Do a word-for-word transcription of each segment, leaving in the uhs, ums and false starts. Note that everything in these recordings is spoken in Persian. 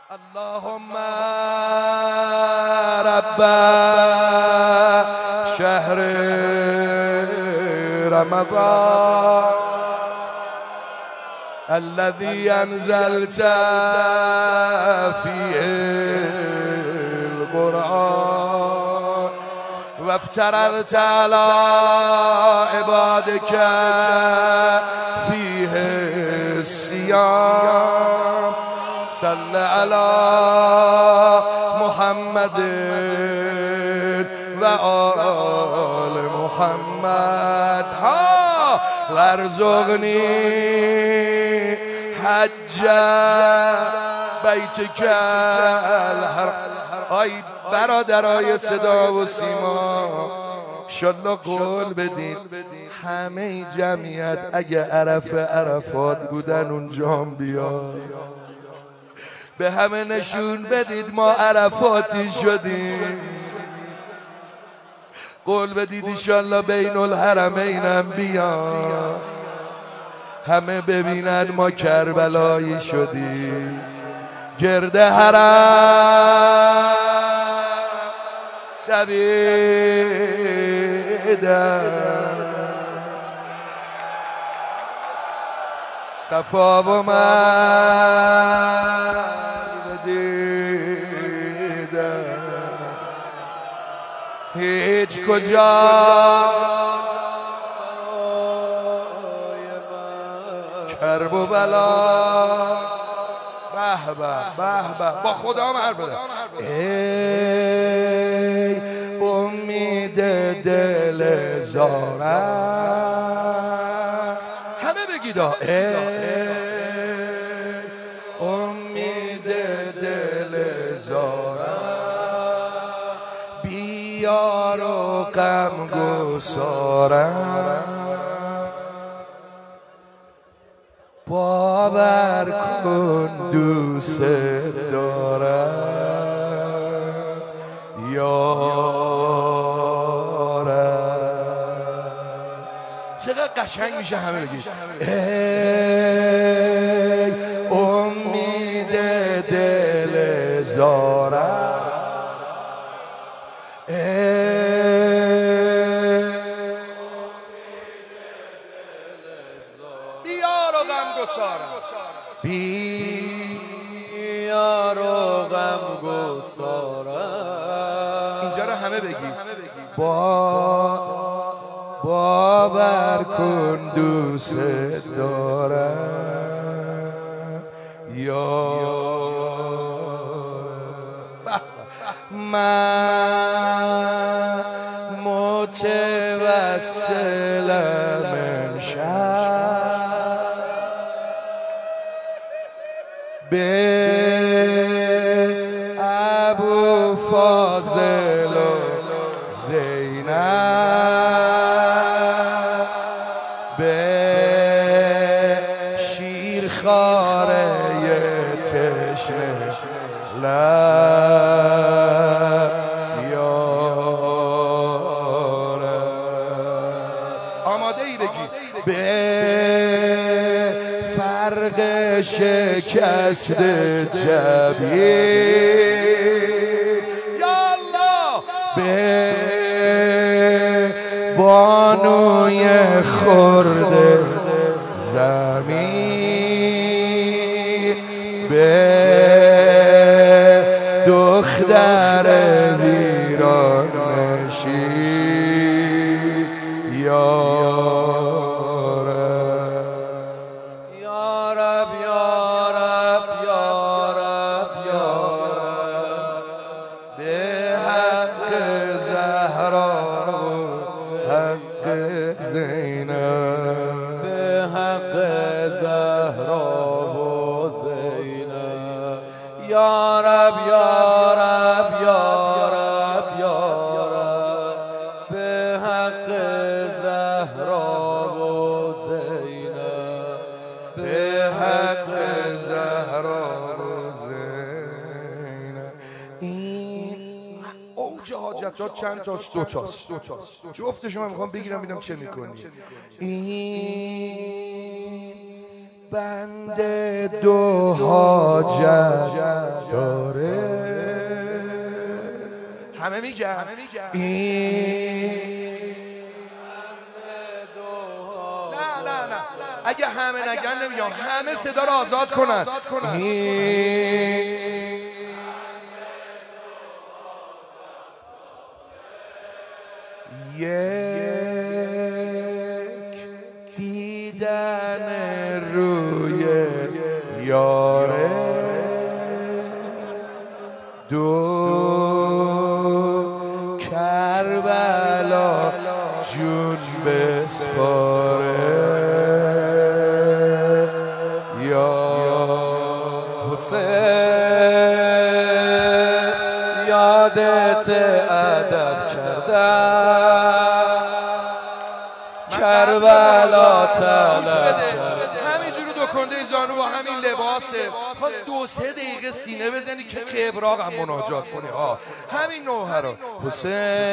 اللهم رب شهر رمضان الذي أنزلت فيه القرآن وافترضت على عبادك فيه الصيام صل على محمد وآل محمد ها وارزقني حج بیتک الحرام. آی برادرای صدا و سیما انشالله قول بدین همه جمعیت اگه عرف عرفات بودن اونجا بیاد به همه نشون بدید ما عرفاتی شدیم. قول بدید انشالله بین الحرمین هم بیاد همه ببینن ما کربلایی شدیم. گرد حرم دویدن صفا و مروه دیدن هیچ کجا کرب و بلا به به به به با خدا هم حرف بده. ای امید دل زارم همه بگید ای امید دل زارم بیار و غم گسارم باور کن دوست دارم یارم. چقدر قشنگ میشه همه بگید ای امید دل زارم بیار و غم گسارم. اینجا رو همه بگی با باور کن دوست دارم یارم. من متوسلم امشب به ابو فاضل و زینب به شیرخواره تشنه لب یارم. آماده ای بگید به فرق شکست جبین یا الله به بانوی خرد زمین به دختر ویران نشین یا رب یا رب یا رب یا رب به حق زهرا و زینب به حق زهرا و زینب. این اوج حاجتات چند تاست؟ دو تاست. جفتشو من میخوام بگیرم ببینم چه میکنی. این بنده دو حاجت داره. همه میگن این نه نه نه اگه همه نگن نمیام، همه صدا رو آزاد کنن. یک دیدن روی یاره، دو کربلا جون بسپاره. یا حسین یادت ادب کردم، کربلا طلب. همینجوری دو کنده زانو با همین لباسه، تا دو سه دقیقه سینه بزنی که کبراق هم مناجات کنی ها. همین نوحه رو حسین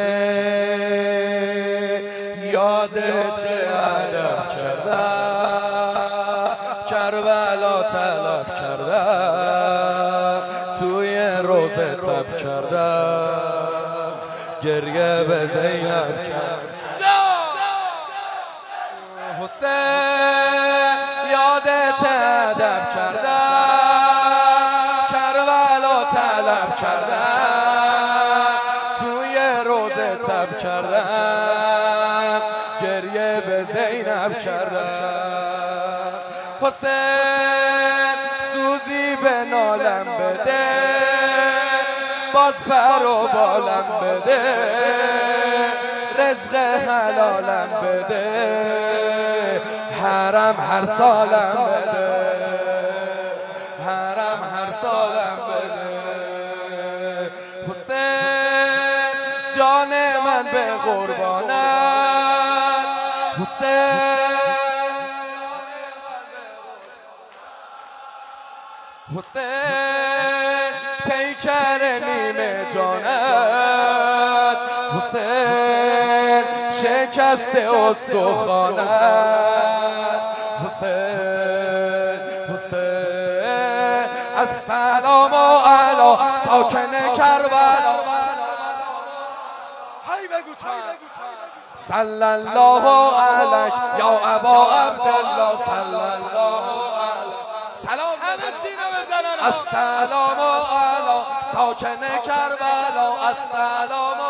یادت ادب کردم، کربلا طلب کردم، توی روزه تب کردم، گریه به زینب کردم. حسین یادت ادب کردم، کربلا طلب کردم، توی روزه تب کردم، گریه به زینب کردم. حسین سوزی به نالم بده، باز پر و بالم بده، رزق حلالم بده، حرم هر سالم بده، حرم هر سالم بده. حسین جان من به قربانت، حسین حسین پیکر نیمه جانت، حسین شکست استخوانت، حسین حسین السلام علی ساکن کربلا. هی بگو تا صلی الله علیک یا ابا عبدالله، صلی الله علیک. سلام همه سینه بزنن. السلام علی ساکن کربلا، السلام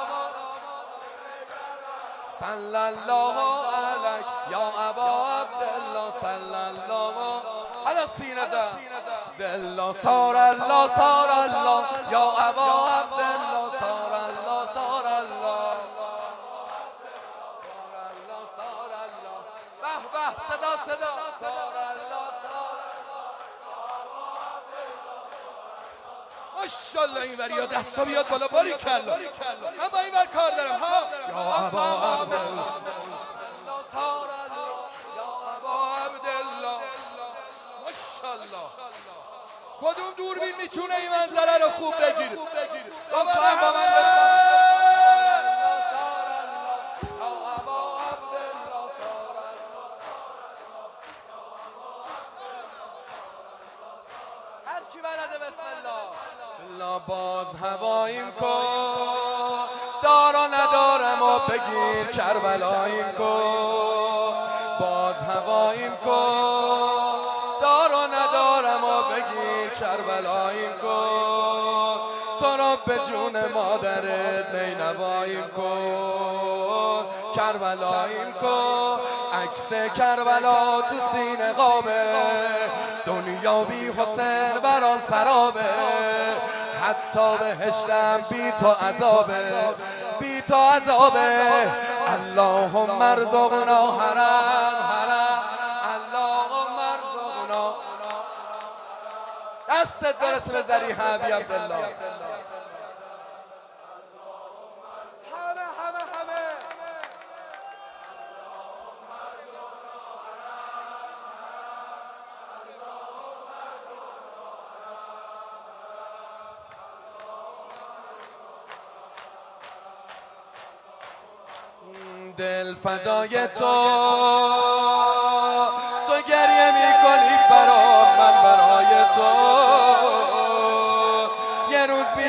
صلی الله علیک یا ابا عبدالله، صلی الله علی سینه زن. بالله صار الله صار الله یا ابا عبدالله، صار الله صار الله صار الله. به به صدا صدا صار الله ماشاءالله. این وریا دستا بیاد بالا، باری کلا. من با این ور کار دارم ها. یا ابا عبدالله صار الله یا ابا عبدالله. ماشاءالله. کدوم دوربین میتونه این منظره رو خوب بگیره؟ بابا هم با من هر کی بلده بسم الله. الله باز هواییم کن، دار و ندارم و بگیر کربلاییم کن. باز هواییم کن، دار و ندارم و بگیر کربلاییم کن. تو رو به جون مادرت نینواییم کن، کربلاییم کن. عکس کربلا تو سینه قابه، دنیا بی حسین بران سرابه. حتی بهشتم بی تو عذابه، بی تو عذابه. اللهم ارزقنا حرم حرم، اللهم ارزقنا. دستت برس به ذریح ابی عبدالله. همه همه همه دل فدای تو، تو گریه میکنی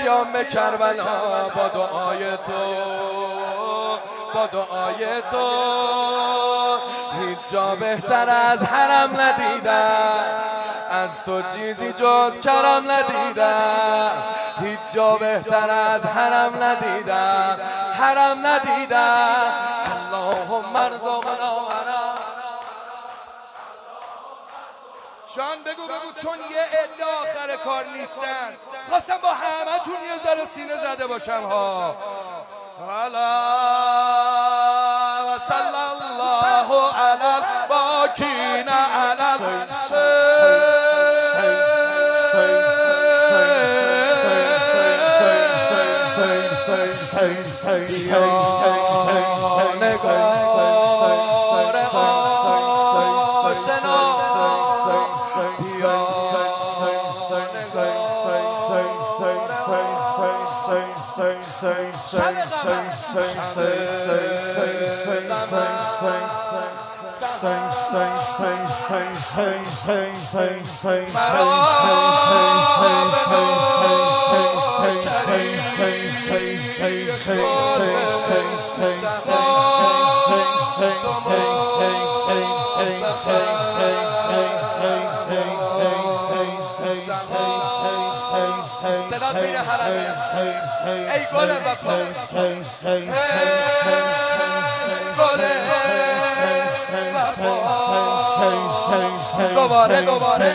سیام کربلا با دعای تو با دعای تو هیچ جا بهتر از حرم ندیدم از تو چیزی جز کرم ندیدم هیچ جا بهتر از حرم ندیدم حرم ندیدم اللهم ارزقنا حرم جان بگو بگو چون یه عده آخر کار نیستن خواستم با همه تون یه ذره سینه زده باشم ها حالا و صلی الله علی الباکین علی صدات میره حرمه ای گل وفا گل وفا دوباره دوباره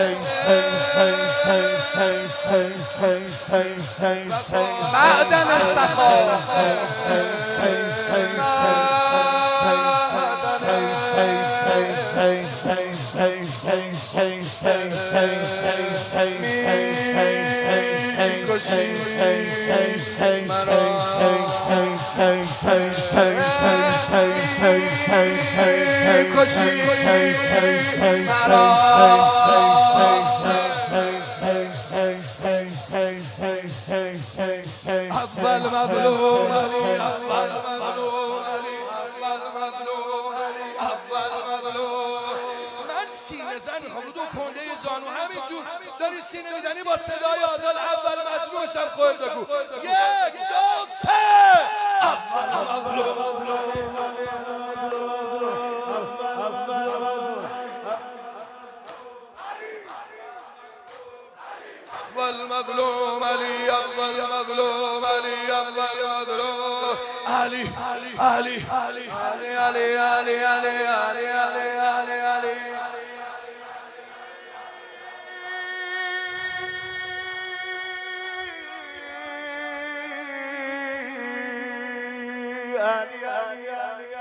معدن السخا اول مظلوم علی اول مظلوم علی اول مظلوم علی اول مظلوم من سینه زن میخوام رو دو کنده زانو همینجور داری سینه میزنی با صدای آزاد اول مظلومشم خودت بگو یک دو سه اول مظلوم والمظلوم علي أفضل مظلوم علي أفضل مظلوم علي علي علي علي علي علي علي علي علي علي علي علي علي علي